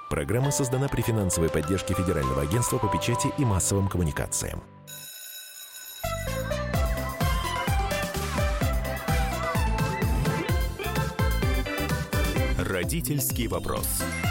Программа создана при финансовой поддержке Федерального агентства по печати и массовым коммуникациям. Родительский вопрос.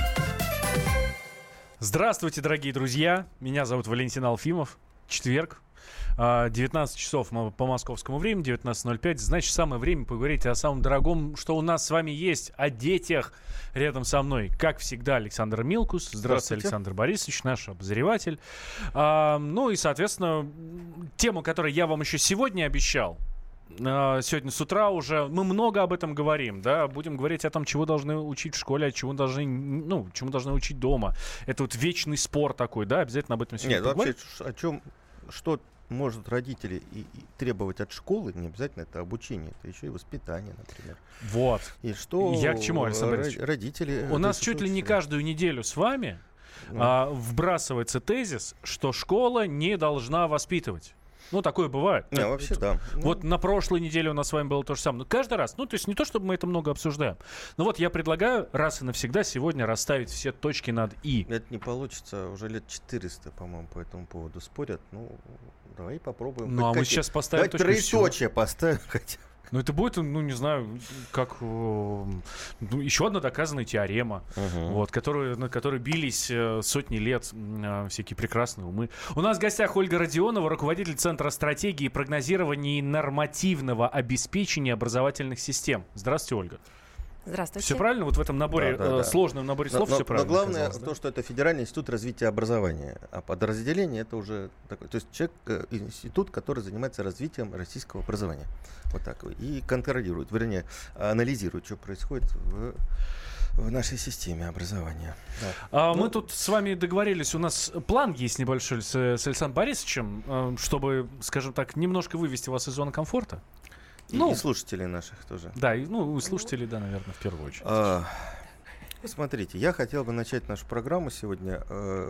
Здравствуйте, дорогие друзья. Меня зовут Валентин Алфимов. Четверг. 19 часов по московскому времени, 19:05. Значит, самое время поговорить о самом дорогом, что у нас с вами есть, о детях. Рядом со мной, как всегда, Александр Милкус. Здравствуйте, Александр Борисович, наш обозреватель. Ну и, соответственно, тему, которую я вам еще сегодня обещал, сегодня с утра уже мы много об этом говорим, да, будем говорить о том, чего должны учить в школе, а чему должны учить дома. Это вот вечный спор такой, да, обязательно об этом сегодня поговорим. Вообще, что может родители и требовать от школы, не обязательно это обучение, это еще и воспитание, например. Вот. И что я к чему, Александр Борисович? Родители... У нас чуть ли не каждую неделю с вами вбрасывается тезис, что школа не должна воспитывать. Ну, такое бывает. Вообще, да. Вот на прошлой неделе у нас с вами было то же самое. Но каждый раз, то есть не то, чтобы мы это много обсуждаем. Но вот я предлагаю раз и навсегда сегодня расставить все точки над «и». Это не получится. Уже лет 400, по-моему, по этому поводу спорят. Давай попробуем. Ну, а мы сейчас поставим точку. Троеточие поставим хотя бы. Ну, это будет, не знаю, как еще одна доказанная теорема, на которой бились сотни лет всякие прекрасные умы. У нас в гостях Ольга Родионова, руководитель Центра стратегии и прогнозирования и нормативного обеспечения образовательных систем. Здравствуйте, Ольга. Здравствуйте. Все правильно? Вот в этом наборе, сложном наборе слов все правильно. Но главное то, что это Федеральный институт развития образования. А подразделение это уже такой. То есть институт, который занимается развитием российского образования. Вот так. И контролирует, анализирует, что происходит в нашей системе образования. Да. Мы тут с вами договорились, у нас план есть небольшой с Александром Борисовичем, чтобы, скажем так, немножко вывести вас из зоны комфорта. И слушателей наших тоже. Да, и слушателей, да, наверное, в первую очередь. Смотрите, я хотел бы начать нашу программу сегодня.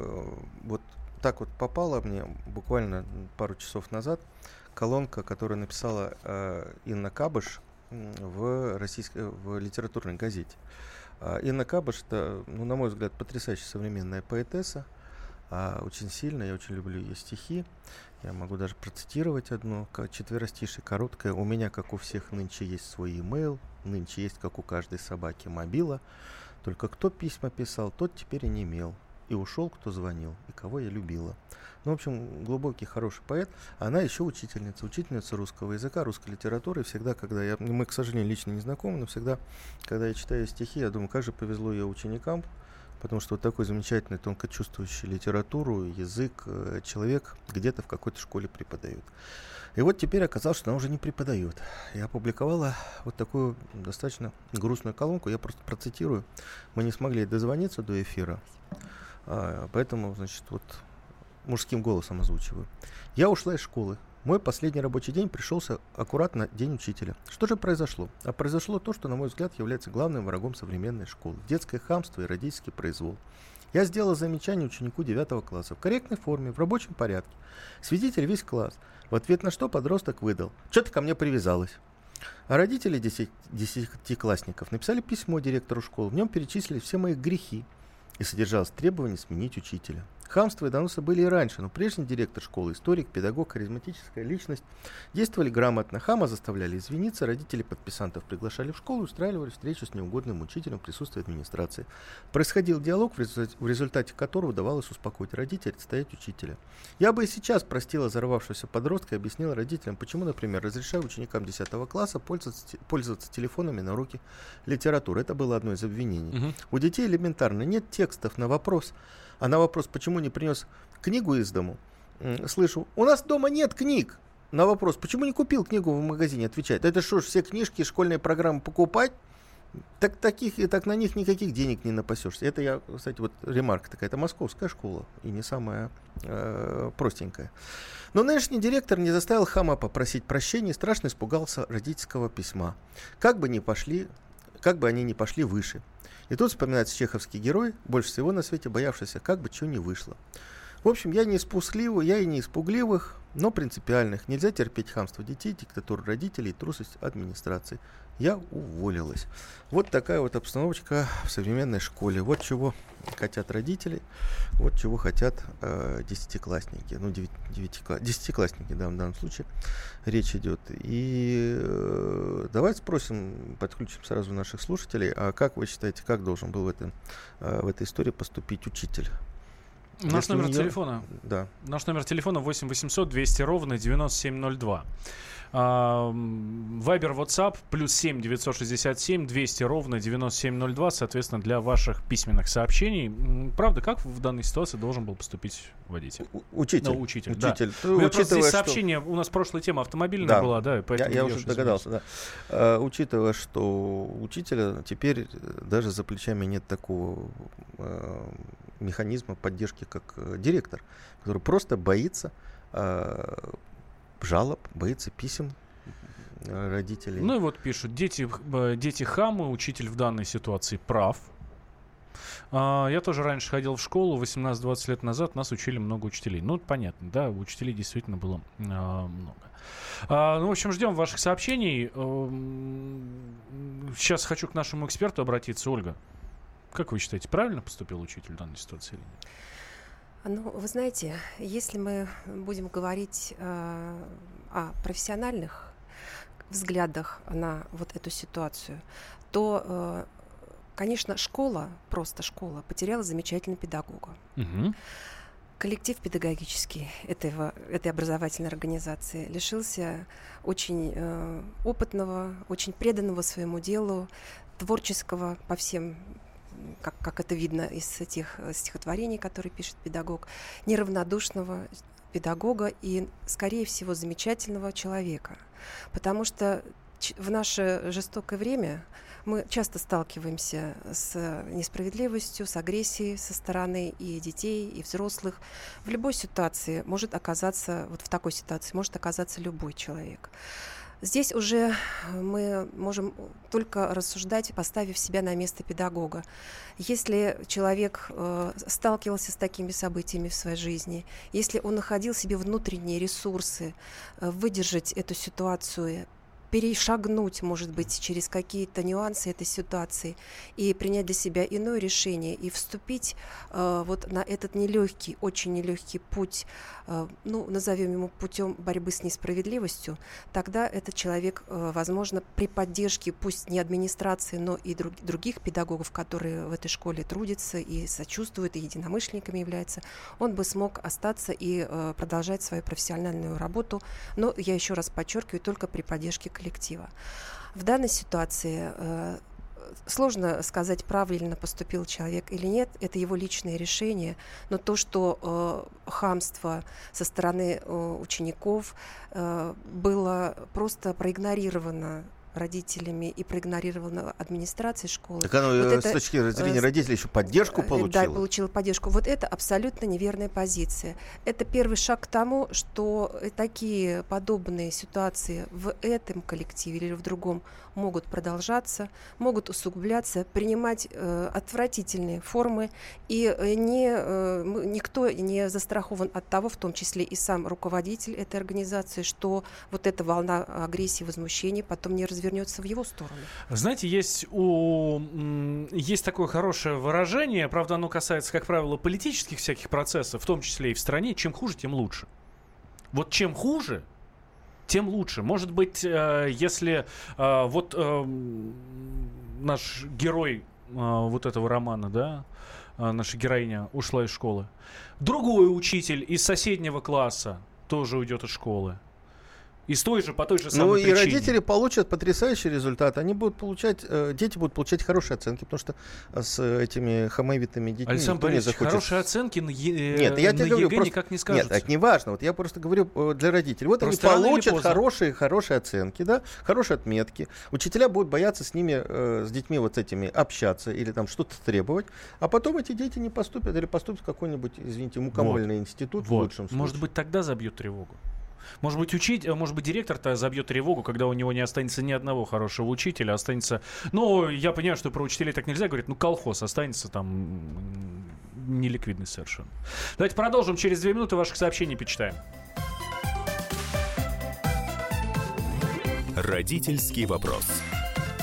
Вот так вот попала мне буквально пару часов назад колонка, которую написала Инна Кабыш в литературной газете. Инна Кабыш, это, на мой взгляд, потрясающая современная поэтесса. Очень сильно, я очень люблю ее стихи. Я могу даже процитировать одно четверостишее, короткое. У меня, как у всех, нынче есть свой имейл, нынче есть, как у каждой собаки, мобила. Только кто письма писал, тот теперь и не имел. И ушел, кто звонил, и кого я любила. В общем, глубокий, хороший поэт. Она еще учительница русского языка, русской литературы. И всегда, когда мы, к сожалению, лично не знакомы, но всегда, когда я читаю стихи, я думаю, как же повезло ее ученикам, потому что вот такой замечательный, тонко чувствующий литературу, язык человек где-то в какой-то школе преподает. И вот теперь оказалось, что она уже не преподает. Я опубликовала вот такую достаточно грустную колонку, я просто процитирую. Мы не смогли дозвониться до эфира, поэтому, мужским голосом озвучиваю. Я ушла из школы. Мой последний рабочий день пришелся аккуратно день учителя. Что же произошло? А произошло то, что, на мой взгляд, является главным врагом современной школы. Детское хамство и родительский произвол. Я сделала замечание ученику 9 класса в корректной форме, в рабочем порядке. Свидетель весь класс. В ответ на что подросток выдал: «Что ты ко мне привязалась?» А родители десятиклассников написали письмо директору школы. В нем перечислили все мои грехи и содержалось требование сменить учителя. Хамство и доносы были и раньше, но прежний директор школы, историк, педагог, харизматическая личность действовали грамотно. Хама заставляли извиниться, родители подписантов приглашали в школу и устраивали встречу с неугодным учителем в присутствии администрации. Происходил диалог, в результате которого удавалось успокоить родителей, отстоять учителя. Я бы и сейчас простила взорвавшегося подростка и объяснила родителям, почему, например, разрешаю ученикам 10 класса пользоваться телефонами на уроке литературы. Это было одно из обвинений. У детей элементарно нет текстов на вопрос. А на вопрос, почему не принес книгу из дому, слышу: у нас дома нет книг. На вопрос, почему не купил книгу в магазине, отвечает: это что ж, все книжки, школьные программы покупать? Так на них никаких денег не напасешься. Это я, кстати, вот ремарка такая, это московская школа, и не самая простенькая. Но нынешний директор не заставил хама попросить прощения и страшно испугался родительского письма. Как бы они не пошли выше. И тут вспоминается чеховский герой, больше всего на свете боявшийся, как бы чего не вышло. В общем, я не из пускливых, я и не из пугливых, но принципиальных. Нельзя терпеть хамство детей, диктатуру родителей и трусость администрации. я уволилась. Вот такая вот обстановочка в современной школе. Вот чего хотят родители, вот чего хотят десятиклассники. Ну, десятиклассники, да, в данном случае речь идет. И давайте спросим, подключим сразу наших слушателей, а как вы считаете, как должен был в этой истории поступить учитель? Наш номер телефона. Да. Наш номер телефона 8 800 200 ровно 9702. Вайбер, WhatsApp, +7 967 200 ровно 9702, соответственно, для ваших письменных сообщений. Правда, как в данной ситуации должен был поступить водитель? Учитель. Ну, учитель. Да. Просто здесь сообщение, у нас прошлая тема автомобильная была, да, поэтому я уже догадался, да. Учитывая, что у учителя теперь даже за плечами нет такого механизма поддержки, как директор, который просто боится жалоб, боится писем родителей. Ну и вот пишут, дети хамы, учитель в данной ситуации прав. Я тоже раньше ходил в школу, 18-20 лет назад нас учили много учителей. Ну, понятно, да, учителей действительно было много. Ну, в общем, ждем ваших сообщений. Сейчас хочу к нашему эксперту обратиться. Ольга, как вы считаете, правильно поступил учитель в данной ситуации или нет? Ну, вы знаете, если мы будем говорить о профессиональных взглядах на вот эту ситуацию, то, конечно, просто школа потеряла замечательного педагога. Угу. Коллектив педагогический этой образовательной организации лишился очень опытного, очень преданного своему делу, творческого по всем, как это видно из тех стихотворений, которые пишет педагог, неравнодушного педагога и, скорее всего, замечательного человека. Потому что в наше жестокое время мы часто сталкиваемся с несправедливостью, с агрессией со стороны и детей, и взрослых. В любой ситуации может оказаться, вот в такой ситуации может оказаться любой человек. Здесь уже мы можем только рассуждать, поставив себя на место педагога. Если человек сталкивался с такими событиями в своей жизни, если он находил себе внутренние ресурсы выдержать эту ситуацию, перешагнуть, может быть, через какие-то нюансы этой ситуации и принять для себя иное решение и вступить вот на этот нелегкий, очень нелегкий путь, ну, назовем его путем борьбы с несправедливостью, тогда этот человек, возможно, при поддержке, пусть не администрации, но и других педагогов, которые в этой школе трудятся и сочувствуют, и единомышленниками являются, он бы смог остаться и продолжать свою профессиональную работу, но, я еще раз подчеркиваю, только при поддержке коллектива. В данной ситуации сложно сказать, правильно поступил человек или нет, это его личное решение, но то, что хамство со стороны учеников было просто проигнорировано родителями и проигнорирована администрацией школы. Так оно вот с точки зрения родителей еще поддержку получило? Да, получила поддержку. Вот это абсолютно неверная позиция. Это первый шаг к тому, что такие подобные ситуации в этом коллективе или в другом могут продолжаться, могут усугубляться, принимать отвратительные формы, и никто не застрахован от того, в том числе и сам руководитель этой организации, что вот эта волна агрессии, возмущений потом не развернется в его сторону. Знаете, есть такое хорошее выражение, правда, оно касается, как правило, политических всяких процессов, в том числе и в стране. Чем хуже, тем лучше. Вот чем хуже, тем лучше. Может быть, если наш герой вот этого романа, да, наша героиня ушла из школы, другой учитель из соседнего класса тоже уйдет из школы. По той же самой причине. И родители получат потрясающий результат. Дети будут получать хорошие оценки, потому что с этими хамовитыми детьми Александр Борисович, хорошие оценки на ЕГЭ никак не скажутся. Нет, это не важно. Вот я просто говорю для родителей. Вот просто они получат хорошие оценки, да, хорошие отметки. Учителя будут бояться с детьми вот этими общаться или там что-то требовать. А потом эти дети не поступят или поступят в какой-нибудь, извините, мукомольный институт в лучшем случае. Может быть, тогда забьют тревогу. Может быть, директор-то забьет тревогу, когда у него не останется ни одного хорошего учителя, останется... я понимаю, что про учителей так нельзя говорить, колхоз останется там неликвидный совершенно. Давайте продолжим. Через 2 минуты ваших сообщений почитаем. Родительский вопрос.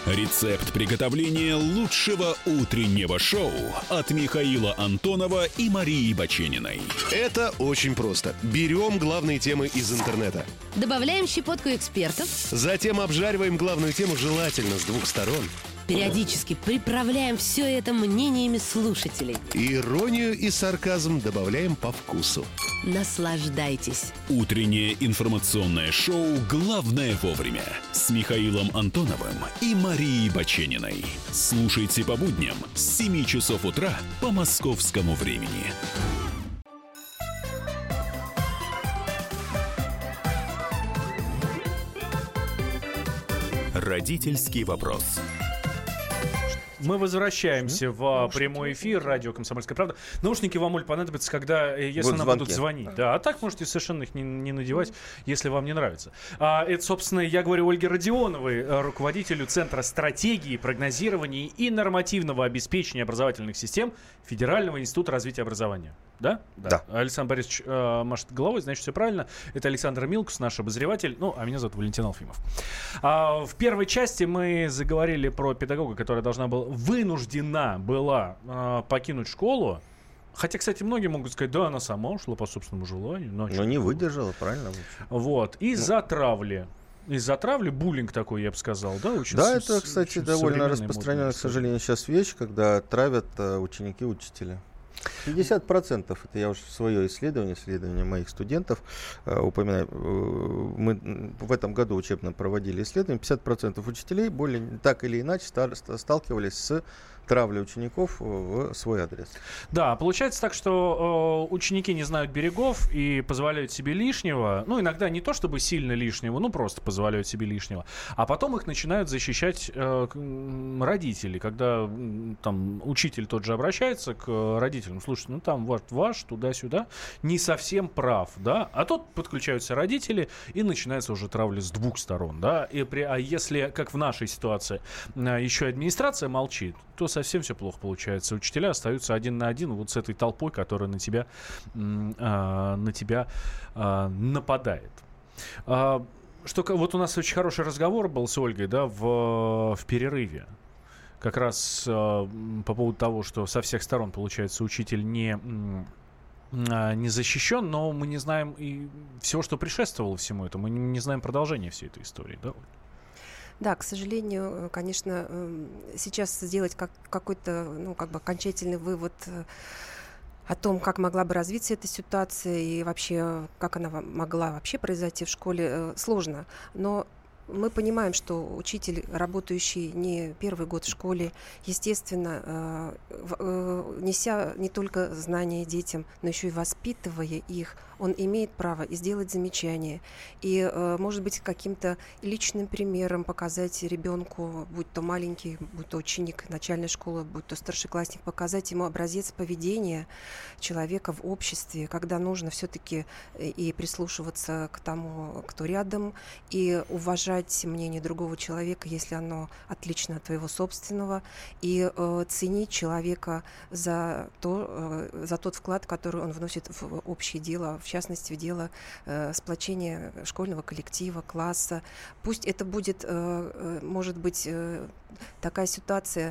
Рецепт приготовления лучшего утреннего шоу от Михаила Антонова и Марии Бачениной. Это очень просто. Берем главные темы из интернета. Добавляем щепотку экспертов. Затем обжариваем главную тему желательно с двух сторон. Периодически приправляем все это мнениями слушателей. Иронию и сарказм добавляем по вкусу. Наслаждайтесь. Утреннее информационное шоу «Главное вовремя» с Михаилом Антоновым и Марией Бачениной. Слушайте по будням с 7 часов утра по московскому времени. Родительский вопрос. Мы возвращаемся в прямой эфир радио «Комсомольская правда». Наушники вам, Оль, понадобятся, если нам будут звонить. Да, а так можете совершенно их не надевать, если вам не нравится. Это, собственно, я говорю Ольге Родионовой, руководителю Центра стратегии, прогнозирования и нормативного обеспечения образовательных систем Федерального института развития образования. Да? Да. Александр Борисович машет головой, значит, все правильно. Это Александр Милкус, наш обозреватель. А меня зовут Валентин Алфимов. В первой части мы заговорили про педагога, которая вынуждена была покинуть школу. Хотя, кстати, многие могут сказать, да, она сама ушла по собственному желанию. Но не выдержала, правильно? Вот. Из-за травли. Из-за травли, буллинг такой, я бы сказал, да? Это, кстати, довольно распространенная, к сожалению, сейчас вещь, когда травят ученики учителя. 50%, это я уже свое исследование моих студентов упоминаю. Мы в этом году учебно проводили исследование. 50% учителей так или иначе сталкивались с травлей учеников в свой адрес. Да, получается так, что ученики не знают берегов и позволяют себе лишнего. Иногда не то чтобы сильно лишнего, просто позволяют себе лишнего. А потом их начинают защищать родители, когда там учитель тот же обращается к родителям. Слушайте, там ваш туда-сюда не совсем прав, да? А тут подключаются родители, и начинается уже травля с двух сторон, да? А если, как в нашей ситуации, еще администрация молчит, то совсем все плохо получается. Учителя остаются один на один вот с этой толпой, которая на тебя нападает. Вот у нас очень хороший разговор был с Ольгой, да, в перерыве. Как раз по поводу того, что со всех сторон, получается, учитель не защищен, но мы не знаем и всего, что предшествовало всему этому. Мы не знаем продолжения всей этой истории, да, Оль? Да, к сожалению, конечно, сейчас сделать какой-то, окончательный вывод о том, как могла бы развиться эта ситуация и вообще, как она могла вообще произойти в школе, сложно. Но мы понимаем, что учитель, работающий не первый год в школе, естественно, неся не только знания детям, но еще и воспитывая их, он имеет право и сделать замечания, и, может быть, каким-то личным примером показать ребенку, будь то маленький, будь то ученик начальной школы, будь то старшеклассник, показать ему образец поведения человека в обществе, когда нужно все-таки и прислушиваться к тому, кто рядом, и уважать мнение другого человека, если оно отлично от твоего собственного, и ценить человека за тот вклад, который он вносит в общее дело, в частности, в дело сплочения школьного коллектива, класса. Пусть это будет, может быть, такая ситуация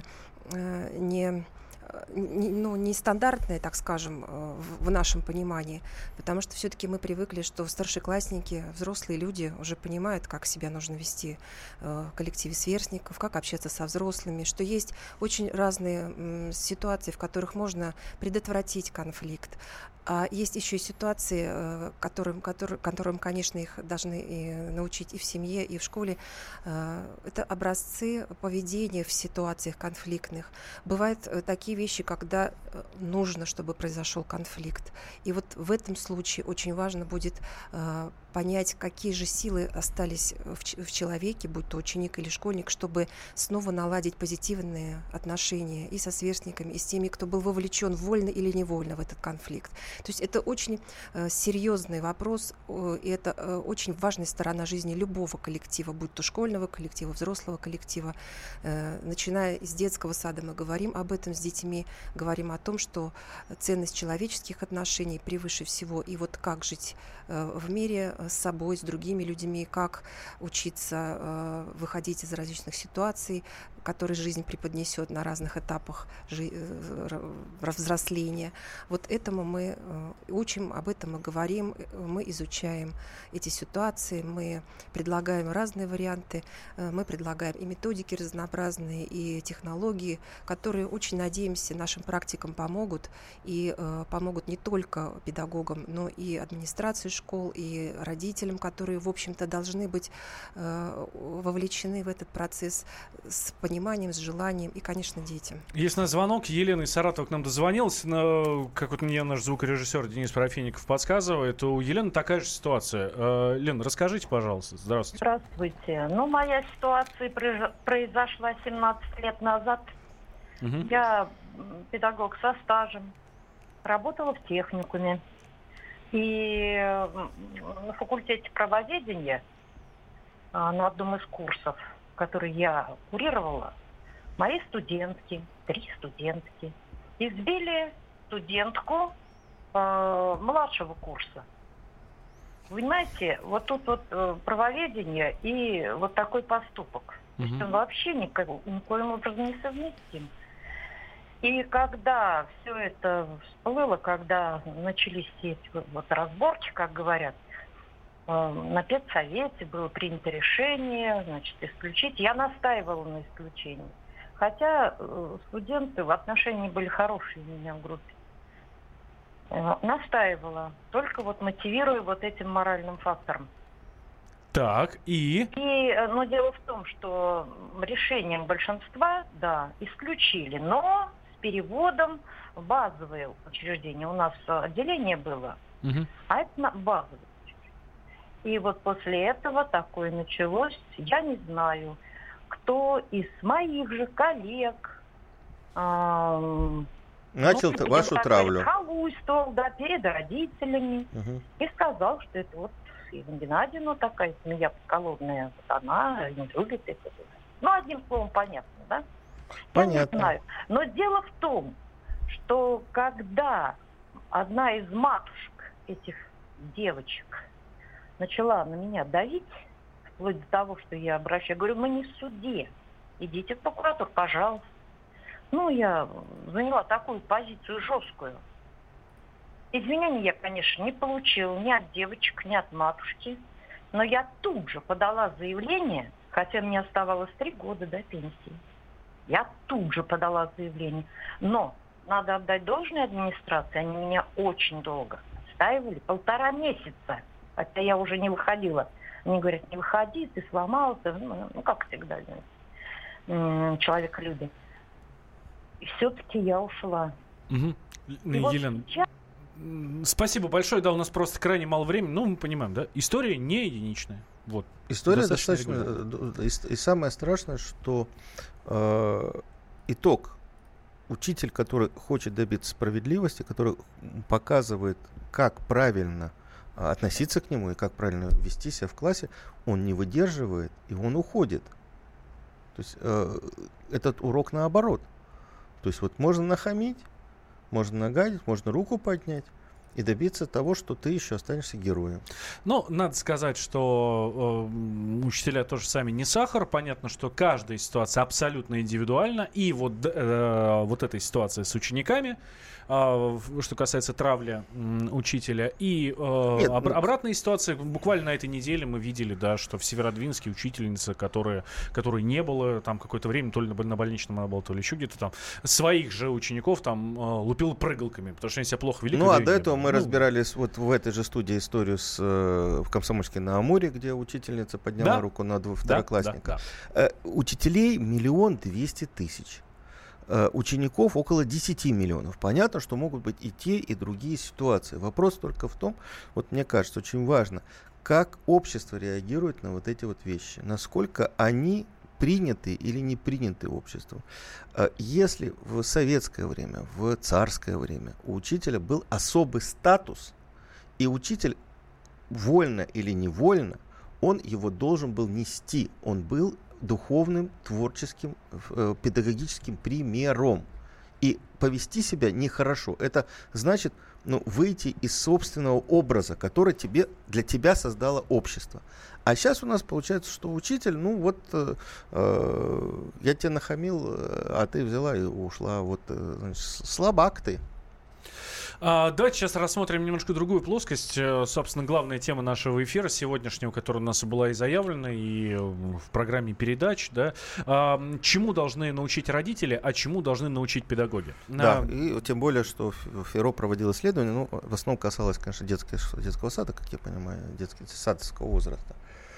нестандартная, так скажем, в нашем понимании, потому что все-таки мы привыкли, что старшеклассники, взрослые люди уже понимают, как себя нужно вести в коллективе сверстников, как общаться со взрослыми, что есть очень разные ситуации, в которых можно предотвратить конфликт. А есть еще и ситуации, которым, конечно, их должны и научить и в семье, и в школе. Это образцы поведения в ситуациях конфликтных. Бывают такие вещи, когда нужно, чтобы произошел конфликт. И вот в этом случае очень важно будет понять, какие же силы остались в человеке, будь то ученик или школьник, чтобы снова наладить позитивные отношения и со сверстниками, и с теми, кто был вовлечен вольно или невольно в этот конфликт. То есть это очень серьезный вопрос, и это очень важная сторона жизни любого коллектива, будь то школьного коллектива, взрослого коллектива. Начиная с детского сада мы говорим об этом с детьми, людьми, говорим о том, что ценность человеческих отношений превыше всего. И вот как жить в мире с собой, с другими людьми, как учиться выходить из различных ситуаций, которые жизнь преподнесет на разных этапах взросления. Вот этому мы учим, об этом мы говорим, мы изучаем эти ситуации, мы предлагаем разные варианты, мы предлагаем и методики разнообразные, и технологии, которые, очень надеемся, нашим практикам помогут, и помогут не только педагогам, но и администрации школ, и родителям, которые, в общем-то, должны быть вовлечены в этот процесс с пониманием, с желанием, и, конечно, детям. Есть у нас звонок. Елена из Саратова к нам дозвонилась. Но, как вот мне наш звукорежиссер Денис Парафеников подсказывает, у Елены такая же ситуация. Лен, расскажите, пожалуйста. Здравствуйте. Здравствуйте. Моя ситуация произошла 17 лет назад. Я педагог со стажем, работала в техникуме. И на факультете правоведения, на одном из курсов, который я курировала, мои студентки, 3 студентки, избили студентку младшего курса. Вы понимаете, вот тут вот правоведение и вот такой поступок. То есть он вообще никоим образом не совместим. И когда все это всплыло, когда начались эти вот разборки, как говорят, на педсовете было принято решение, значит, исключить. Я настаивала на исключении. Хотя студенты в отношении были хорошие у меня в группе. Настаивала, только вот мотивируя вот этим моральным фактором. Так, но дело в том, что решением большинства, да, исключили, но с переводом в базовые учреждения. У нас отделение было, а это базовое. И вот после этого такое началось. Я не знаю, кто из моих же коллег начал вашу травлю. Халуйствовал, да, перед родителями. И сказал, что это вот Ирина Геннадьевна такая змея подколодная, вот она не любит это. Ну, одним словом, понятно, да? Понятно. Я не знаю. Но дело в том, что когда одна из матушек этих девочек начала на меня давить, вплоть до того, что я обращаюсь, говорю, мы не в суде, идите в прокуратуру, пожалуйста. Ну, я заняла такую позицию жесткую. Извинений я, конечно, не получила ни от девочек, ни от матушки, но я тут же подала заявление, хотя мне оставалось 3 года до пенсии. Я тут же подала заявление, но надо отдать должное администрации, они меня очень долго отстаивали, 1,5 месяца. Хотя я уже не выходила. Мне говорят, не выходи, ты сломался. Ну, как всегда, человек любит. И все-таки я ушла. Елена, вот спасибо большое. Да, у нас просто крайне мало времени. Ну, мы понимаем, да? История не единичная. Вот. История достаточно... И самое страшное, что итог. Учитель, который хочет добиться справедливости, который показывает, как правильно относиться к нему и как правильно вести себя в классе, он не выдерживает, и он уходит. То есть этот урок наоборот. То есть вот можно нахамить, можно нагадить, можно руку поднять и добиться того, что ты еще останешься героем. Ну, надо сказать, что учителя тоже сами не сахар. Понятно, что каждая ситуация абсолютно индивидуальна. И вот эта ситуация с учениками, что касается травли учителя. И обратная ситуация. Буквально на этой неделе мы видели, да, что в Северодвинске учительница, которой не было там какое-то время, то ли на больничном она была, то ли еще где-то там, своих же учеников там лупила прыгалками, потому что они себя плохо вели. Ну, а до этого мы разбирались вот в этой же студии историю в Комсомольске на Амуре, где учительница подняла руку на второклассника. Учителей 1 200 000. Учеников около 10 миллионов. Понятно, что могут быть и те, и другие ситуации. Вопрос только в том, вот мне кажется, очень важно, как общество реагирует на вот эти вот вещи. Насколько они приняты или не приняты обществом. Если в советское время, в царское время у учителя был особый статус, и учитель вольно или невольно, он его должен был нести. Он был духовным, творческим, педагогическим примером. И повести себя нехорошо. Это значит, выйти из собственного образа, который для тебя создало общество. А сейчас у нас получается, что учитель, я тебе нахамил, а ты взяла и ушла. Слабак ты. Давайте сейчас рассмотрим немножко другую плоскость. Собственно, главная тема нашего эфира сегодняшнего, которая у нас была и заявлена, и в программе передач. Да? Чему должны научить родители, а чему должны научить педагоги? Да, и тем более, что ФИРО проводил исследование, в основном касалось, конечно, детского сада, как я понимаю, садовского возраста.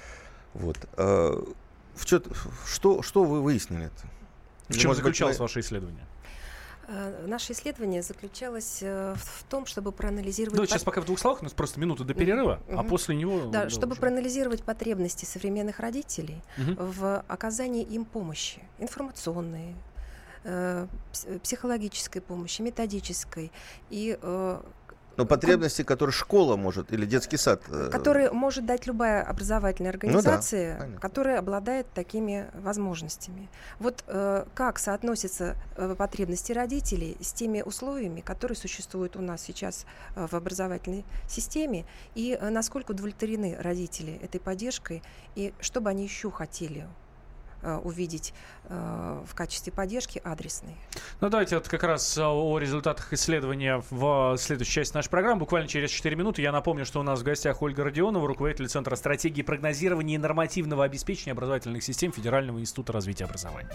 Что вы выяснили? В чем заключалось ваше исследование? Наше исследование заключалось в том, чтобы проанализировать... Сейчас пока в двух словах, у нас просто минута до перерыва, а после него... Да, чтобы проанализировать потребности современных родителей в оказании им помощи, информационной, психологической помощи, методической и... потребности, которые школа может или детский сад... Которые может дать любая образовательная организация, которая обладает такими возможностями. Как соотносятся потребности родителей с теми условиями, которые существуют у нас сейчас в образовательной системе, и насколько удовлетворены родители этой поддержкой, и что бы они еще хотели увидеть в качестве поддержки адресной. Давайте как раз о результатах исследования в следующей части нашей программы. Буквально через 4 минуты. Я напомню, что у нас в гостях Ольга Родионова, руководитель Центра стратегии прогнозирования и нормативного обеспечения образовательных систем Федерального института развития образования.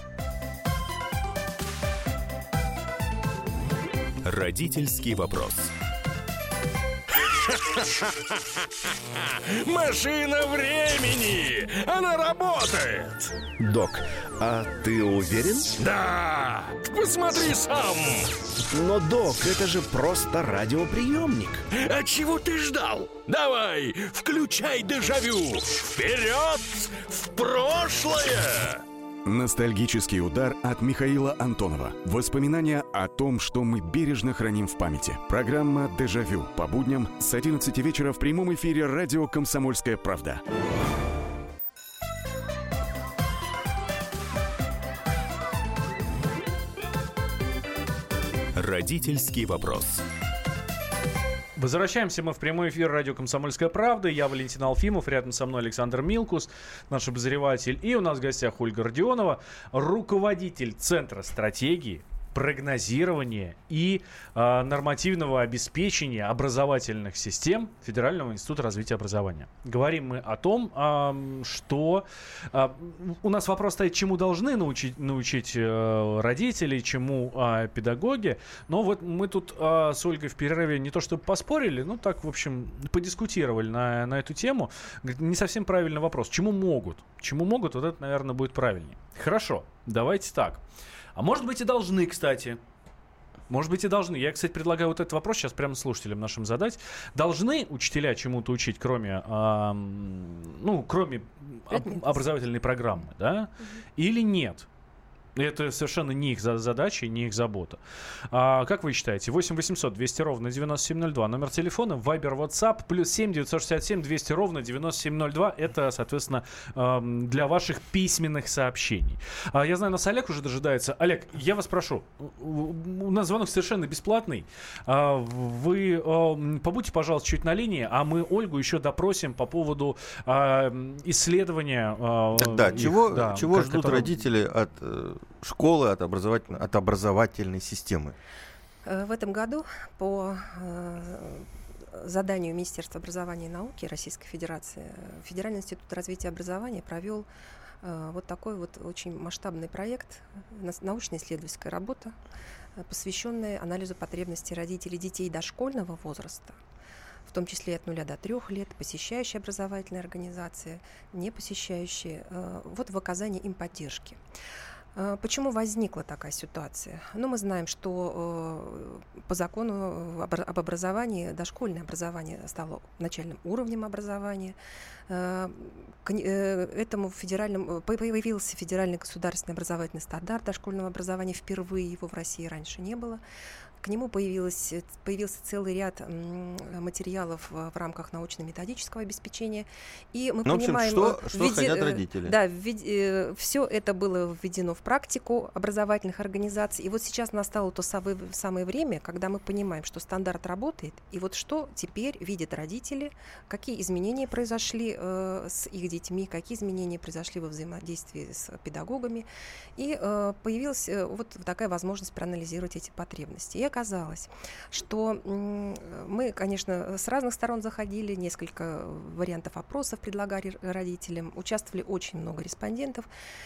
Родительский вопрос. Машина времени! Она работает! Док, а ты уверен? Да! Посмотри сам! Но, док, это же просто радиоприемник. А чего ты ждал? Давай, включай дежавю! Вперед! В прошлое! Ностальгический удар от Михаила Антонова. Воспоминания о том, что мы бережно храним в памяти. Программа «Дежавю» по будням с 11 вечера в прямом эфире радио «Комсомольская правда». Родительский вопрос. Возвращаемся мы в прямой эфир радио «Комсомольская правда». Я Валентин Алфимов, рядом со мной Александр Милкус, наш обозреватель. И у нас в гостях Ольга Родионова, руководитель Центра стратегии, прогнозирования и нормативного обеспечения образовательных систем Федерального института развития образования. Говорим мы о том, что у нас вопрос стоит, чему должны научить родители, чему педагоги. Но мы тут с Ольгой в перерыве не то чтобы поспорили, но так, в общем, подискутировали на эту тему. Не совсем правильный вопрос. Чему могут? Чему могут, это, наверное, будет правильнее. Хорошо, давайте так. А может быть и должны, кстати. Может быть и должны. Я, кстати, предлагаю этот вопрос сейчас прямо слушателям нашим задать. Должны учителя чему-то учить, кроме образовательной программы, да? Или нет? Это совершенно не их задача, не их забота. Как вы считаете? 8 800 200 ровно 9702. Номер телефона, Viber, WhatsApp, +7 967 200 ровно 9702. Это, соответственно, для ваших письменных сообщений. Я знаю, нас Олег уже дожидается. Олег, я вас прошу, у нас звонок совершенно бесплатный. Вы побудьте, пожалуйста, чуть на линии, а мы Ольгу еще допросим по поводу исследования. Чего ждут родители от школы, от образовательной системы? В этом году по заданию Министерства образования и науки Российской Федерации Федеральный институт развития образования провел такой очень масштабный проект, научно-исследовательская работа, посвященная анализу потребностей родителей детей дошкольного возраста, в том числе от 0 до 3 лет, посещающие образовательные организации, не посещающие, в оказании им поддержки. Почему возникла такая ситуация? Мы знаем, что по закону об образовании дошкольное образование стало начальным уровнем образования. Этому появился федеральный государственный образовательный стандарт дошкольного образования. Впервые его в России раньше не было. К нему появился целый ряд материалов в рамках научно-методического обеспечения. И мы понимаем, что хотят родители. Да, все это было введено в практику образовательных организаций. И вот сейчас настало то самое время, когда мы понимаем, что стандарт работает, и вот что теперь видят родители, какие изменения произошли с их детьми, какие изменения произошли во взаимодействии с педагогами. И появилась вот такая возможность проанализировать эти потребности. И оказалось, что мы, конечно, с разных сторон заходили, несколько вариантов опросов предлагали родителям, участвовали очень много респондентов.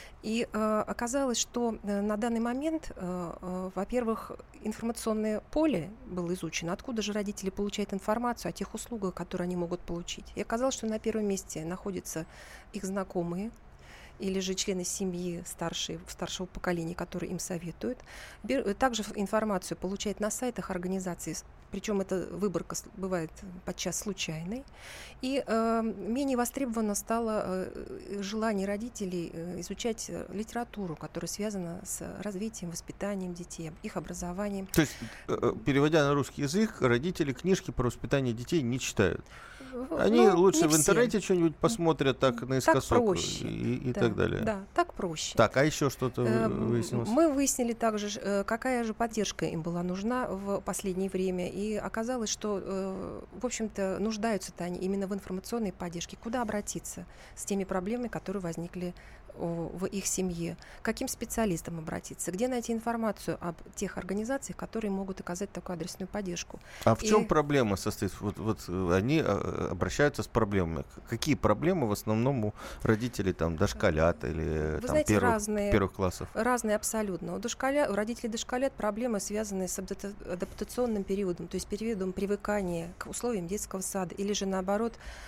И оказалось, что на данный момент, во-первых, информационное поле было изучено, откуда же родители получают информацию о тех услугах, которые они могут получить. И оказалось, что на первом месте находятся их знакомые или же члены семьи старшего поколения, которые им советуют. Также информацию получают на сайтах организаций, причем эта выборка бывает подчас случайной. И менее востребовано стало желание родителей изучать литературу, которая связана с развитием, воспитанием детей, их образованием. То есть, переводя на русский язык, родители книжки про воспитание детей не читают. Они лучше в интернете что-нибудь посмотрят, так наискосок и так далее. Да, так проще. Так, а еще что-то выяснилось? Мы выяснили также, какая же поддержка им была нужна в последнее время. И оказалось, что, в общем-то, нуждаются-то они именно в информационной поддержке. Куда обратиться с теми проблемами, которые возникли в их семье, к каким специалистам обратиться, где найти информацию об тех организациях, которые могут оказать такую адресную поддержку. А в чем проблема состоит? Вот они обращаются с проблемами. Какие проблемы в основном у родителей там дошколят или первых классов? Разные абсолютно. У родителей дошколят проблемы, связанные с адаптационным периодом, то есть периодом привыкания к условиям детского сада, или же наоборот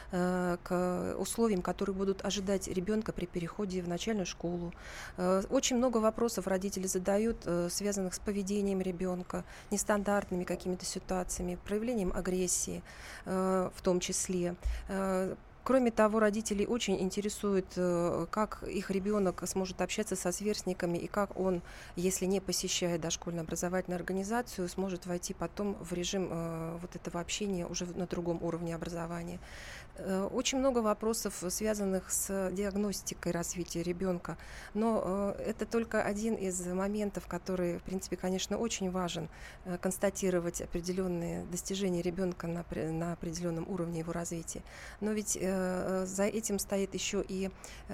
к условиям, которые будут ожидать ребенка при переходе в начальную школу. Очень много вопросов родители задают, связанных с поведением ребенка, нестандартными какими-то ситуациями, проявлением агрессии в том числе. Кроме того, родителей очень интересует, как их ребенок сможет общаться со сверстниками и как он, если не посещает дошкольную образовательную организацию, сможет войти потом в режим вот этого общения уже на другом уровне образования. Очень много вопросов, связанных с диагностикой развития ребенка, но это только один из моментов, который, в принципе, конечно, очень важен, констатировать определенные достижения ребенка на определенном уровне его развития. Но ведь за этим стоит еще и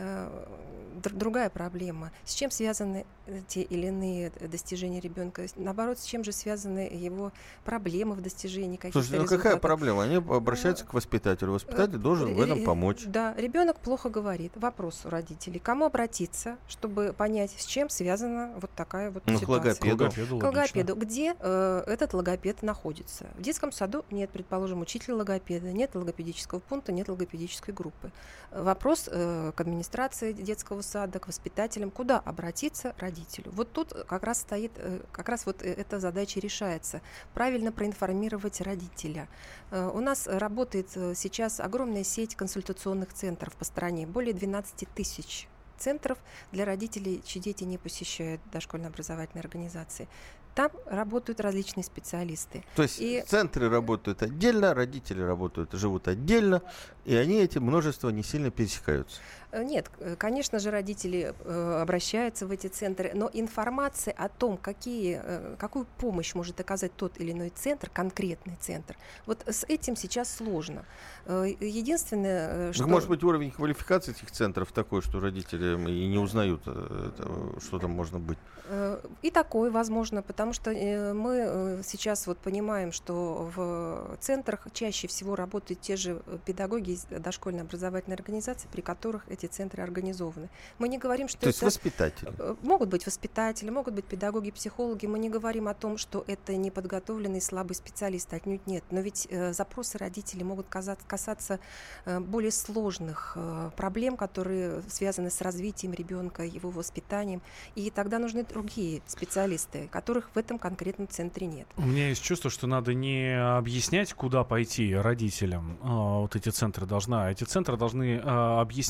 другая проблема. С чем связаны те или иные достижения ребенка? Наоборот, с чем же связаны его проблемы в достижении каких-то результатов? Слушай, какая проблема? Они обращаются к воспитателю. Воспитатель должен в этом помочь. Да, ребенок плохо говорит. Вопрос у родителей. Кому обратиться, чтобы понять, с чем связана вот такая вот ситуация? К логопеду. Где этот логопед находится? В детском саду нет, предположим, учителя логопеда, нет логопедического пункта, нет логопедической группы. Вопрос к администрации детского сада, к воспитателям, куда обратиться родителю. Вот тут как раз стоит, как раз вот эта задача решается. Правильно проинформировать родителя. У нас работает сейчас огромная сеть консультационных центров по стране, более 12 тысяч центров для родителей, чьи дети не посещают дошкольно-образовательные организации. Там работают различные специалисты. То есть центры работают отдельно, родители живут отдельно, и они, эти множества, не сильно пересекаются. Нет, конечно же, родители обращаются в эти центры, но информация о том, какую помощь может оказать тот или иной центр, конкретный центр, вот с этим сейчас сложно. Единственное, что... Может быть, уровень квалификации этих центров такой, что родители и не узнают, что там можно быть? И такое возможно, потому что мы сейчас вот понимаем, что в центрах чаще всего работают те же педагоги из дошкольной образовательной организации, при которых эти центры организованы. Мы не говорим, что то есть воспитатели? Могут быть воспитатели, могут быть педагоги, психологи. Мы не говорим о том, что это неподготовленные слабые специалисты, отнюдь нет. Но ведь запросы родителей могут касаться более сложных проблем, которые связаны с развитием ребенка, его воспитанием. И тогда нужны другие специалисты, которых в этом конкретном центре нет. У меня есть чувство, что надо не объяснять, куда пойти родителям. Вот эти центры должны объяснять родителям,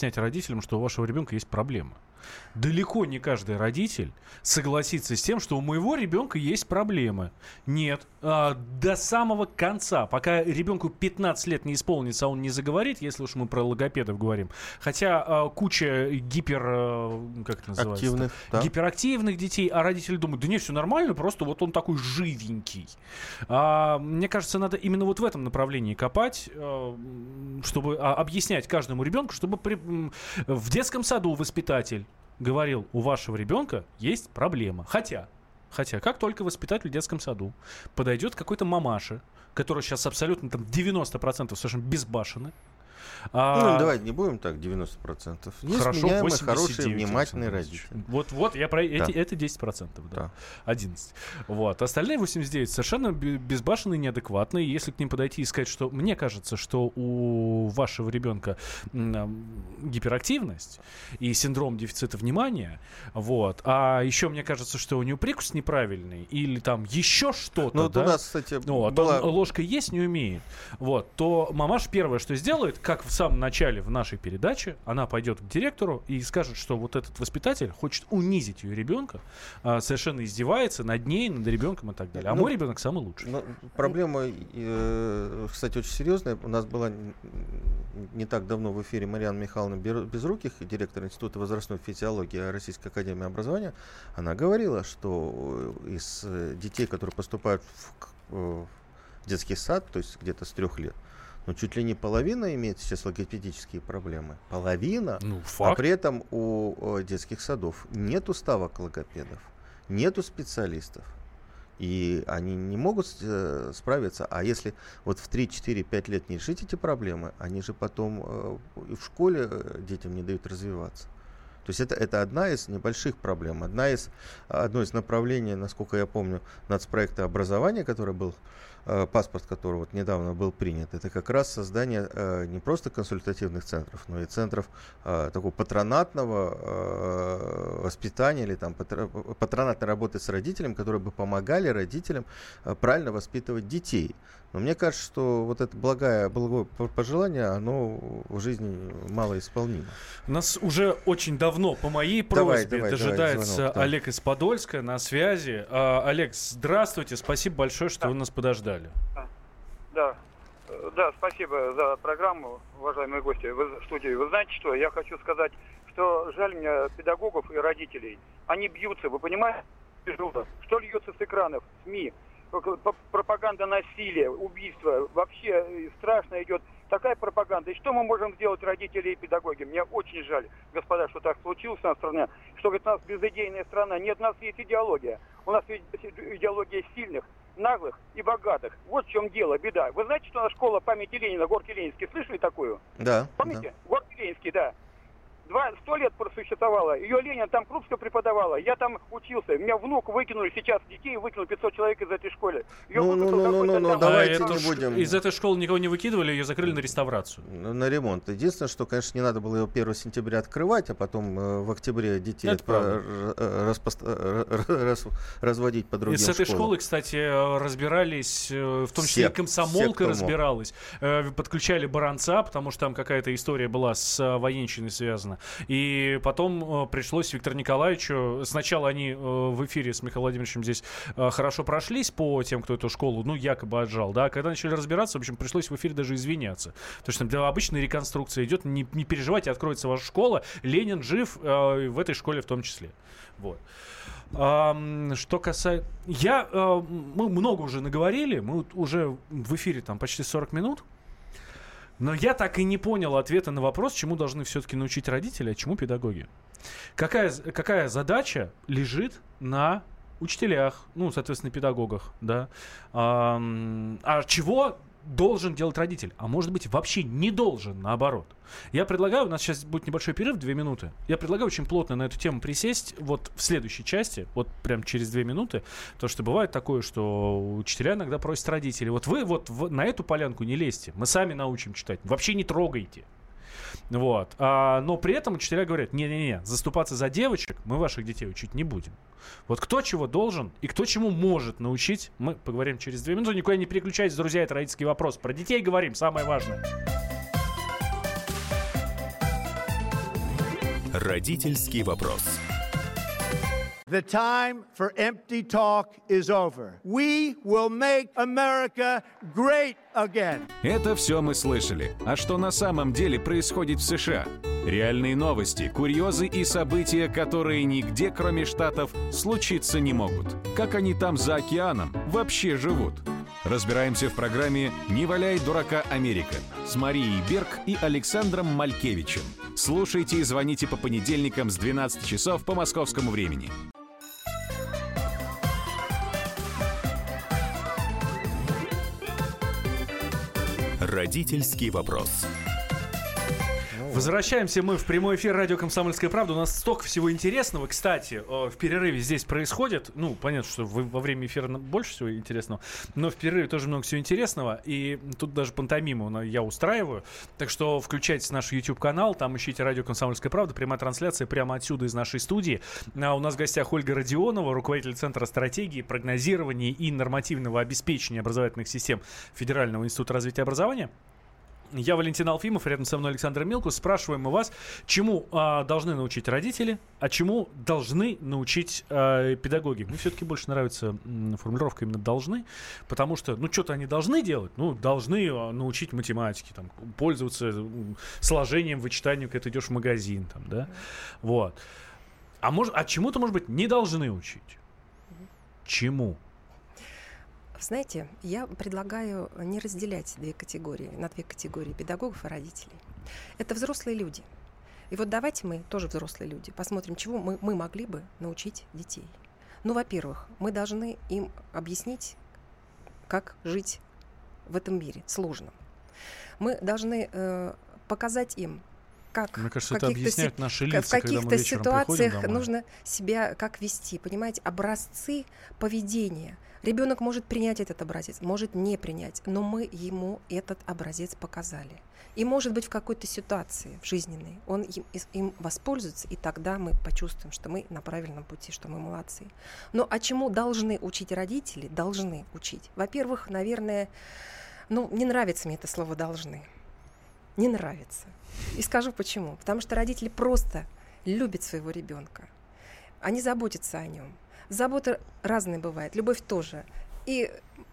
родителям, что у вашего ребенка есть проблема. Далеко не каждый родитель согласится с тем, что у моего ребенка есть проблемы. Нет. До самого конца, пока ребенку 15 лет не исполнится, а он не заговорит, если уж мы про логопедов говорим. Хотя куча гиперактивных детей, а родители думают, да нет, все нормально, просто вот он такой живенький. Мне кажется, надо именно вот в этом направлении копать, чтобы объяснять каждому ребенку, чтобы в детском саду воспитатель говорил, у вашего ребенка есть проблема. Хотя, как только воспитатель в детском саду подойдет к какой-то мамаше, которая сейчас абсолютно там 90% совершенно безбашены. Давай не будем так, 90%. Есть хорошо, меняемые, хорошие, внимательные родители. Вот я про это 10%, да. 11%. Вот. Остальные 89% совершенно безбашенные, неадекватные. Если к ним подойти и сказать, что мне кажется, что у вашего ребенка гиперактивность и синдром дефицита внимания, вот, а еще мне кажется, что у него прикус неправильный или там еще что-то, ну, да? У нас, кстати, он ложкой есть не умеет, вот, то мамаш первое, что сделает, как в самом начале в нашей передаче, она пойдет к директору и скажет, что вот этот воспитатель хочет унизить ее ребенка, совершенно издевается над ней, над ребенком и так далее. А мой ребенок самый лучший. Проблема, кстати, очень серьезная. У нас была не так давно в эфире Марьяна Михайловна Безруких, директор Института возрастной физиологии Российской академии образования. Она говорила, что из детей, которые поступают в детский сад, то есть где-то с 3 лет, чуть ли не половина имеет сейчас логопедические проблемы. Половина. А при этом у детских садов нету ставок логопедов, нету специалистов. И они не могут справиться. А если вот в 3, 4, 5 лет не решить эти проблемы, они же потом и в школе детям не дают развиваться. То есть это одна из небольших проблем. Одно из направлений, насколько я помню, нацпроекта образования, который был, паспорт которого вот недавно был принят, это как раз создание не просто консультативных центров, но и центров такого патронатного воспитания или там патронатной работы с родителями, которые бы помогали родителям правильно воспитывать детей. Но мне кажется, что вот это благое пожелание, оно в жизни малоисполнимо. У нас уже очень давно по моей просьбе дожидается звонок, Олег из Подольска на связи. Олег, здравствуйте, спасибо большое, что вы нас подождали. Да, спасибо за программу, уважаемые гости в студии. Вы знаете что, я хочу сказать, что жаль мне педагогов и родителей. Они бьются, вы понимаете, что льется с экранов, СМИ. Пропаганда насилия, убийства, вообще страшно идет такая пропаганда. И что мы можем сделать, родители и педагоги? Мне очень жаль, господа, что так случилось в нашей стране, что говорит, у нас безыдейная страна. Нет, у нас есть идеология. У нас есть идеология сильных, наглых и богатых. Вот в чем дело, беда. Вы знаете, что у нас школа памяти Ленина, Горки Ленинский, слышали такую? Да. Помните? Да. Горки Ленинский, да. 100 лет просуществовала. Ее Ленин там Крупская преподавала. Я там учился. Меня внук выкинули сейчас, детей выкинули 500 человек из этой школы. Давайте не будем. Из этой школы никого не выкидывали, ее закрыли на реставрацию. На ремонт. Единственное, что, конечно, не надо было ее 1 сентября открывать, а потом в октябре детей разводить по другим школам. И с этой школы, кстати, разбирались, в том числе и комсомолка разбиралась. Подключали Баранца, потому что там какая-то история была с военщиной связана. И потом пришлось Виктору Николаевичу... Сначала они в эфире с Михаилом Владимировичем здесь хорошо прошлись по тем, кто эту школу, якобы отжал, да. Когда начали разбираться, в общем, пришлось в эфире даже извиняться. Потому что для обычной реконструкции идет, не переживайте, откроется ваша школа, Ленин жив, в этой школе в том числе. Вот. Что касается... Мы много уже наговорили, мы уже в эфире там почти 40 минут. Но я так и не понял ответа на вопрос, чему должны все-таки научить родители, а чему педагоги. Какая задача лежит на учителях, соответственно, педагогах, да? А чего должен делать родитель? А может быть, вообще не должен, наоборот. Я предлагаю, у нас сейчас будет небольшой перерыв, 2 минуты. Я предлагаю очень плотно на эту тему присесть вот в следующей части, вот прям через 2 минуты. Потому что бывает такое, что учителя иногда просят родителей: вот вы на эту полянку не лезьте, мы сами научим читать, вообще не трогайте. Вот. Но при этом учителя говорят: не-не-не, заступаться за девочек мы ваших детей учить не будем. Вот кто чего должен и кто чему может научить, мы поговорим через 2 минуты. Никуда не переключайтесь, друзья, это родительский вопрос. Про детей говорим, самое важное. Родительский вопрос. The time for empty talk is over. We will make America great again. Это все мы слышали. А что на самом деле происходит в США? Реальные новости, курьезы и события, которые нигде, кроме Штатов, случиться не могут. Как они там за океаном вообще живут? Разбираемся в программе «Не валяй дурака, Америка» с Марией Берг и Александром Малькевичем. Слушайте и звоните по понедельникам с 12 часов по московскому времени. Родительский вопрос. Возвращаемся мы в прямой эфир радио «Комсомольская правда». У нас столько всего интересного. Кстати, в перерыве здесь происходит. Ну, понятно, что во время эфира больше всего интересного. Но в перерыве тоже много всего интересного. И тут даже пантомиму я устраиваю. Так что включайте наш YouTube-канал. Там ищите радио «Комсомольская правда». Прямая трансляция прямо отсюда из нашей студии. А у нас в гостях Ольга Родионова, руководитель Центра стратегии, прогнозирования и нормативного обеспечения образовательных систем Федерального института развития образования. Я Валентин Алфимов, рядом со мной Александр Милкус. Спрашиваем у вас, чему должны научить родители, а чему должны научить педагоги. Мне все-таки больше нравится формулировка именно «должны», потому что, что-то они должны делать, должны научить математике, там, пользоваться сложением, вычитанием, когда ты идешь в магазин, там, да, вот. А чему-то, может быть, не должны учить. Чему? Знаете, я предлагаю не разделять на две категории педагогов и родителей. Это взрослые люди. И вот давайте мы, тоже взрослые люди, посмотрим, чего мы могли бы научить детей. Во-первых, мы должны им объяснить, как жить в этом мире сложном. Мы должны показать им, как мне кажется, это объясняют наши лица, в каких-то ситуациях нужно себя как вести. Понимаете, образцы поведения. Ребенок может принять этот образец, может не принять, но мы ему этот образец показали. И, может быть, в какой-то ситуации в жизненной он им воспользуется, и тогда мы почувствуем, что мы на правильном пути, что мы молодцы. Но чему должны учить родители? Должны учить. Во-первых, наверное, не нравится мне это слово «должны». Не нравится. И скажу почему. Потому что родители просто любят своего ребенка. Они заботятся о нем. Забота разная бывает, любовь тоже. И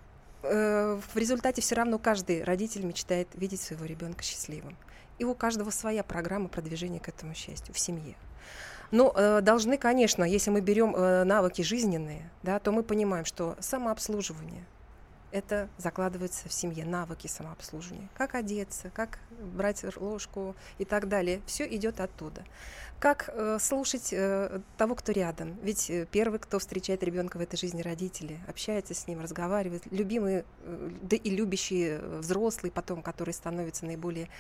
в результате все равно каждый родитель мечтает видеть своего ребенка счастливым. И у каждого своя программа продвижения к этому счастью в семье. Но должны, конечно, если мы берем навыки жизненные, да, то мы понимаем, что самообслуживание – это закладывается в семье, навыки самообслуживания. Как одеться, как брать ложку и так далее. Все идет оттуда. Как слушать того, кто рядом. Ведь первый, кто встречает ребенка в этой жизни, родители, общается с ним, разговаривает. Любимые, да и любящие взрослые потом, которые становятся наиболее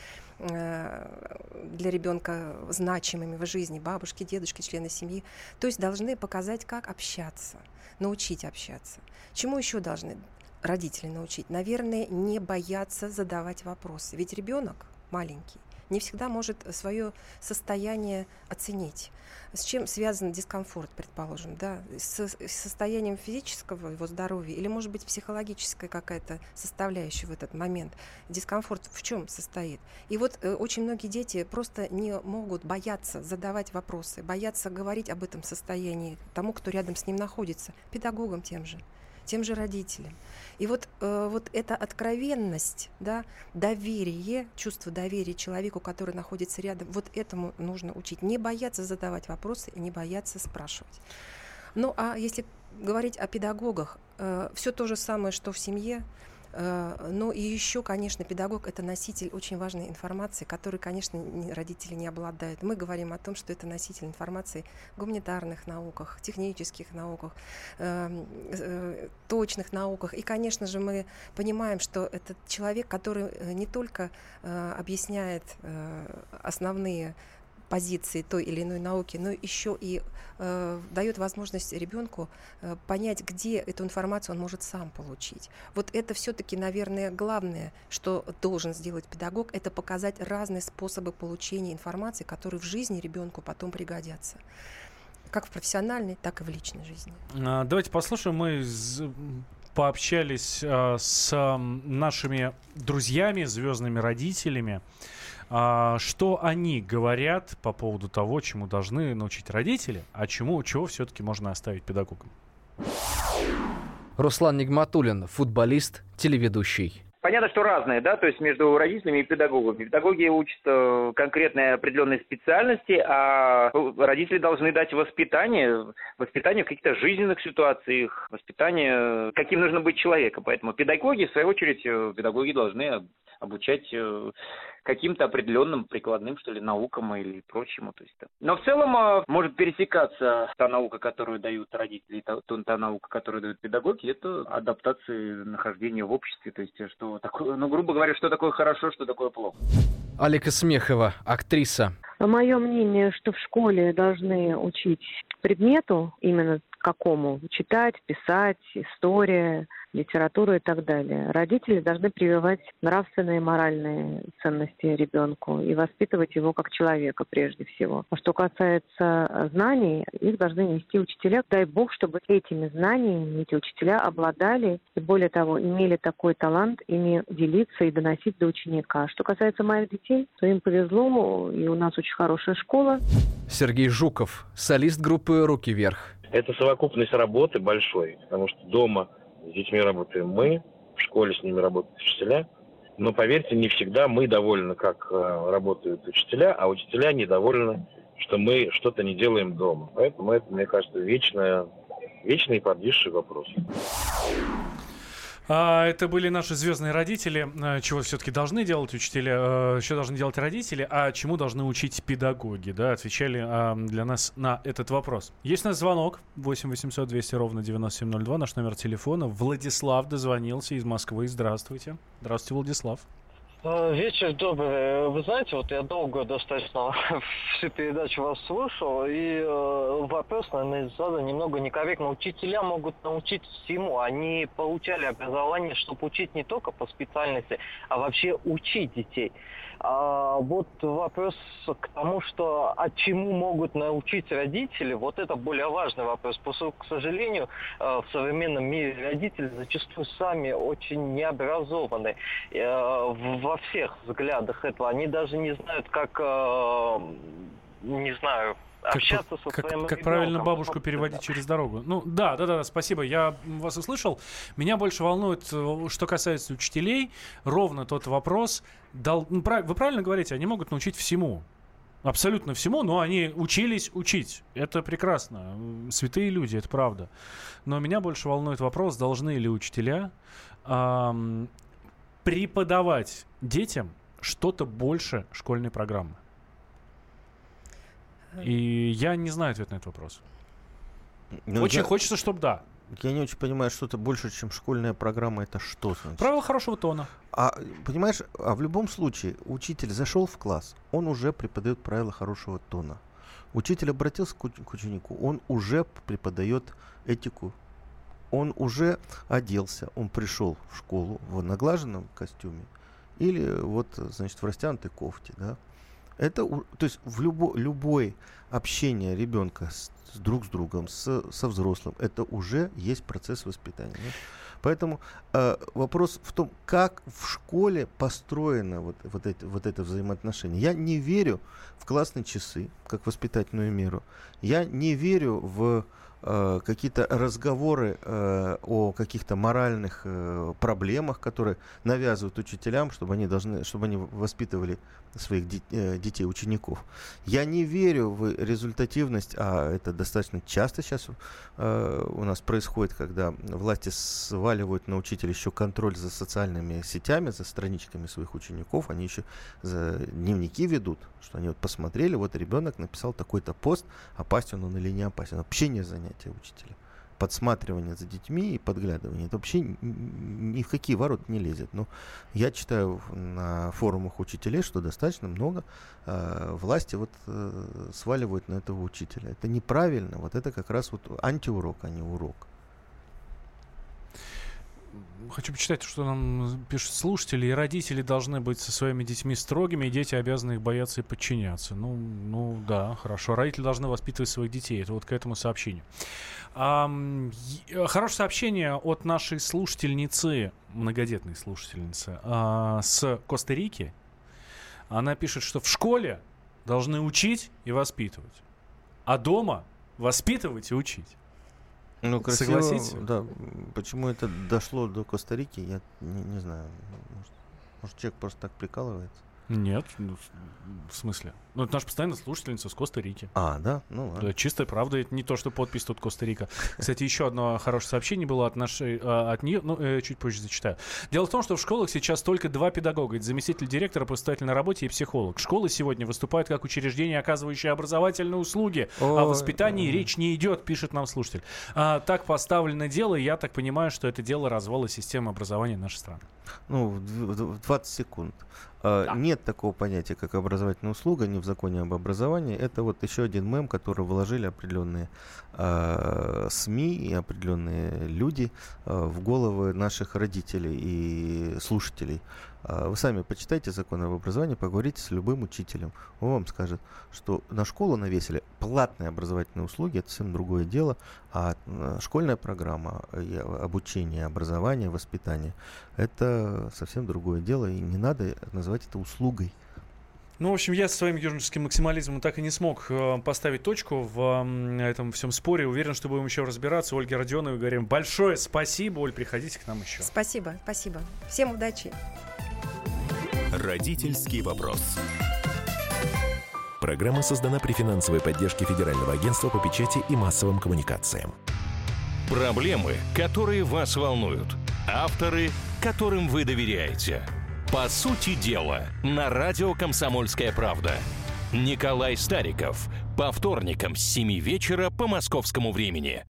для ребенка значимыми в жизни, бабушки, дедушки, члены семьи. То есть должны показать, как общаться, научить общаться. Чему еще должны родители научить? Наверное, не бояться задавать вопросы. Ведь ребенок маленький не всегда может свое состояние оценить. С чем связан дискомфорт, предположим, да? С состоянием физического его здоровья или, может быть, психологическая какая-то составляющая в этот момент. Дискомфорт в чем состоит? И вот очень многие дети просто не могут, бояться задавать вопросы, боятся говорить об этом состоянии тому, кто рядом с ним находится, педагогам тем же родителям. И вот эта откровенность, да, доверие, чувство доверия человеку, который находится рядом, вот этому нужно учить. Не бояться задавать вопросы и не бояться спрашивать. А если говорить о педагогах, все то же самое, что в семье. Но и еще, конечно, педагог – это носитель очень важной информации, которой, конечно, родители не обладают. Мы говорим о том, что это носитель информации в гуманитарных науках, технических науках, точных науках. И, конечно же, мы понимаем, что это человек, который не только объясняет основные позиции той или иной науки, но еще и дает возможность ребенку понять, где эту информацию он может сам получить. Вот это все-таки, наверное, главное, что должен сделать педагог, это показать разные способы получения информации, которые в жизни ребенку потом пригодятся. Как в профессиональной, так и в личной жизни. Давайте послушаем. Мы пообщались с нашими друзьями, звездными родителями. Что они говорят по поводу того, чему должны научить родители, а чего все-таки можно оставить педагогам? Руслан Нигматуллин, футболист, телеведущий. Понятно, что разные, да, то есть между родителями и педагогами. Педагоги учат конкретной определенной специальности, а родители должны дать воспитание в каких-то жизненных ситуациях, воспитание, каким нужно быть человеком. Поэтому педагоги, в свою очередь, педагоги должны обучать каким-то определенным прикладным, что ли, наукам или прочему. То есть, да. Но в целом может пересекаться та наука, которую дают родители, и та наука, которую дают педагоги, это адаптация нахождения в обществе. То есть, что такое, грубо говоря, что такое хорошо, что такое плохо. Алика Смехова, актриса. Мое мнение, что в школе должны учить предмету, именно какому? Читать, писать, история, литературу и так далее. Родители должны прививать нравственные и моральные ценности ребенку и воспитывать его как человека прежде всего. А что касается знаний, их должны нести учителя. Дай бог, чтобы этими знаниями эти учителя обладали и, более того, имели такой талант ими делиться и доносить до ученика. Что касается моих детей, то им повезло, и у нас очень хорошая школа. Сергей Жуков, солист группы «Руки вверх». Это совокупность работы большой, потому что дома с детьми работаем мы, в школе с ними работают учителя. Но, поверьте, не всегда мы довольны, как работают учителя, а учителя недовольны, что мы что-то не делаем дома. Поэтому это, мне кажется, вечный и подвисший вопрос. Это были наши звездные родители. Чего все-таки должны делать учителя, что должны делать родители, а чему должны учить педагоги, да, отвечали для нас на этот вопрос. Есть у нас звонок 8 800 200 ровно 9702, наш номер телефона. Владислав дозвонился из Москвы. Здравствуйте. Здравствуйте, Владислав. Вечер добрый. Вы знаете, вот я долго достаточно всю передачу вас слушал, и вопрос, наверное, задан немного некорректно. Учителя могут научить всему. Они получали образование, чтобы учить не только по специальности, а вообще учить детей. Вот вопрос к тому, что чему могут научить родители, вот это более важный вопрос. Потому что, к сожалению, в современном мире родители зачастую сами очень необразованы во всех взглядах этого. Они даже не знают, как, общаться со своим ребенком. Как правильно бабушку переводить через дорогу. Ну, да, спасибо. Я вас услышал. Меня больше волнует, что касается учителей, ровно тот вопрос. Вы правильно говорите, они могут научить всему. Абсолютно всему, но они учились учить. Это прекрасно. Святые люди, это правда. Но меня больше волнует вопрос, должны ли учителя преподавать детям что-то больше школьной программы. И я не знаю ответ на этот вопрос. Очень хочется, чтобы да. Я не очень понимаю, что-то больше, чем школьная программа, это что значит? Правила хорошего тона. Понимаешь, в любом случае, учитель зашел в класс, он уже преподает правила хорошего тона. Учитель обратился к ученику, он уже преподает этику. Он уже оделся, он пришел в школу в наглаженном костюме или в растянутой кофте, да. Это, то есть в любое общение ребенка друг с другом, со взрослым, это уже есть процесс воспитания. Да? Поэтому вопрос в том, как в школе построено вот это взаимоотношение. Я не верю в классные часы, как воспитательную меру. Я не верю в какие-то разговоры о каких-то моральных проблемах, которые навязывают учителям, чтобы они воспитывали своих детей, учеников. Я не верю в результативность, а это достаточно часто сейчас у нас происходит, когда власти сваливают на учителя еще контроль за социальными сетями, за страничками своих учеников, они еще дневники ведут, что они посмотрели, ребенок написал такой-то пост, опасен он или не опасен. Вообще не занятие учителя. Подсматривание за детьми и подглядывание. Это вообще ни в какие ворота не лезет. Но я читаю на форумах учителей, что достаточно много власти сваливают на этого учителя. Это неправильно. Это как раз антиурок, а не урок. Хочу почитать, что нам пишут слушатели. И родители должны быть со своими детьми строгими, и дети обязаны их бояться и подчиняться. Ну да, хорошо. Родители должны воспитывать своих детей. Это к этому сообщению. Хорошее сообщение от нашей слушательницы, многодетной слушательницы с Коста-Рики. Она пишет, что в школе должны учить и воспитывать, а дома воспитывать и учить. Ну, красиво, согласитесь? Да. Почему это дошло до Коста-Рики, я не знаю. Может, человек просто так прикалывается? Нет, в смысле? Ну, это наша постоянная слушательница с Коста-Рики. Да? Ну ладно. Да, чистая правда, это не то, что подпись тут Коста-Рика. Кстати, еще одно хорошее сообщение было от нее, чуть позже зачитаю. Дело в том, что в школах сейчас только 2 педагога. Это заместитель директора по воспитательной работе и психолог. Школы сегодня выступают как учреждения, оказывающие образовательные услуги. О воспитании речь не идет, пишет нам слушатель. Так поставлено дело, и я так понимаю, что это дело развала системы образования нашей страны. Ну, в 20 секунд. Нет такого понятия, как образовательная услуга, ни в законе об образовании. Это вот еще один мем, который вложили определенные СМИ и определенные люди в головы наших родителей и слушателей. Вы сами почитайте закон об образовании, поговорите с любым учителем. Он вам скажет, что на школу навесили платные образовательные услуги, это совсем другое дело, а школьная программа обучения, образования, воспитания — это совсем другое дело, и не надо называть это услугой. Ну, в общем, я со своим юридическим максимализмом так и не смог поставить точку в этом всем споре. Уверен, что будем еще разбираться. Ольге Родионовой говорим большое спасибо. Оль, приходите к нам еще. Спасибо. Всем удачи. Родительский вопрос. Программа создана при финансовой поддержке Федерального агентства по печати и массовым коммуникациям. Проблемы, которые вас волнуют. Авторы, которым вы доверяете. По сути дела, на радио «Комсомольская правда». Николай Стариков. По вторникам с 7 вечера по московскому времени.